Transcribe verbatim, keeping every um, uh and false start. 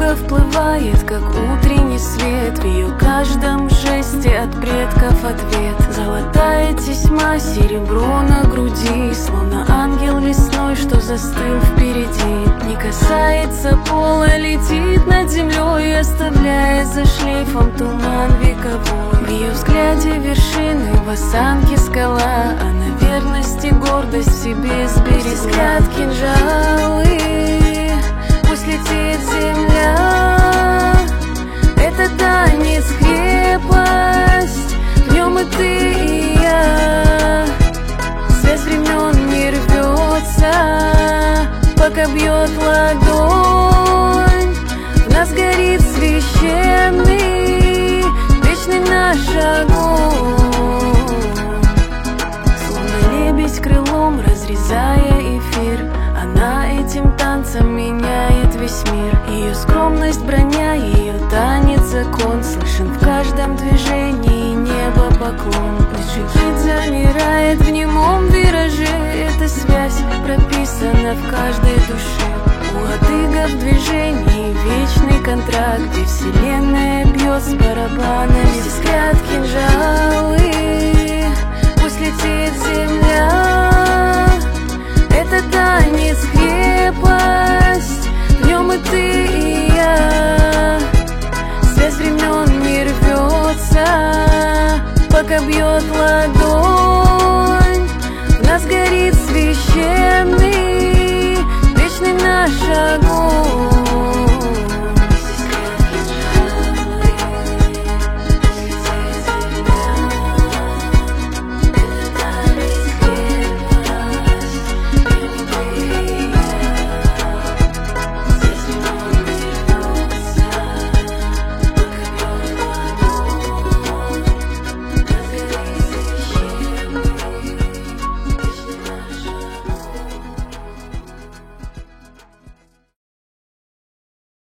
Девушка вплывает, как утренний свет, в ее каждом жесте от предков ответ. Золотая тесьма, серебро на груди, словно ангел лесной, что застыл впереди. Не касается пола, летит над землей, оставляя за шлейфом туман вековой. В ее взгляде вершины, в осанке скала, а на верности гордость в себе сберегла. Взгляд кинжалы, пусть летит земля. Это танец, крепость, в нем и ты, и я. Связь времен не рвется, пока бьет ладонь. В нас горит священный, вечный наш огонь. Словно лебедь крылом, разрезая эфир, она этим танцем меняет весь мир. Ее скромность броня, ее танец закон, слышен в каждом движении небо поклон. Джигит замирает в немом вираже, эта связь прописана в каждой душе. У адыга в движении вечный контракт, где вселенная бьет с барабанами. Взгляд кинжалы, пусть летит земля. Это танец, крепость, в нем и ты, и я.